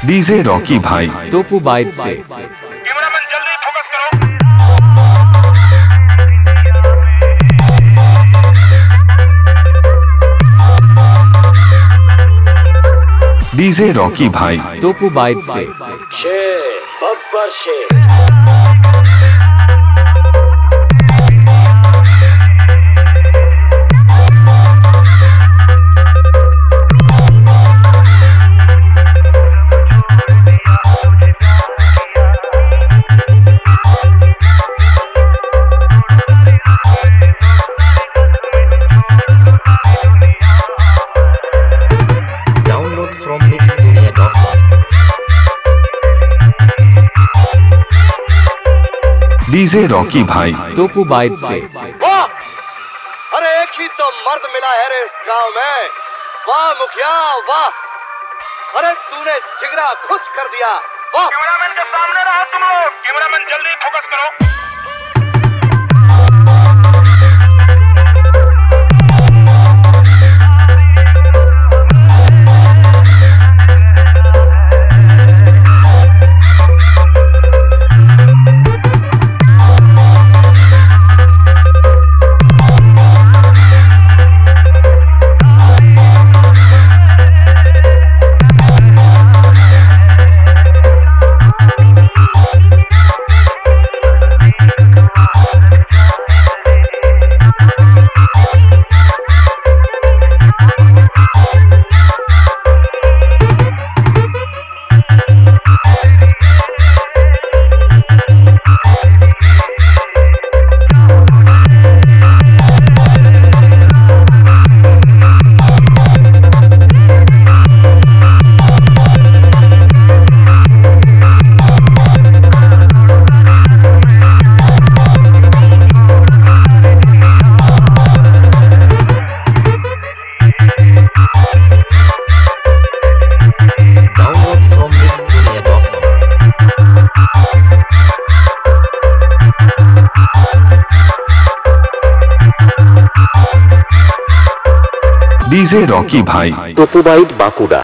DJ Rocky भाई टोपू बाइट से। कैमरामैन जल्दी फोकस करो। डीजे रॉकी भाई टोपू बाइट से। शेर बब्बर शेर। Download from mixdunia.com। DJ Rocky भाई टोपू बाइट से। वाह! अरे एक ही तो मर्द मिला है रे इस गांव में। वाह मुखिया वाह! अरे तूने जिगरा खुश कर दिया। वाह! कैमरामैन के सामने रहो तुम लोग। कैमरामैन जल्दी फोकस करो। Download from mixdunia.com। DJ Rocky भाई टोपू बाइट बाकुड़ा।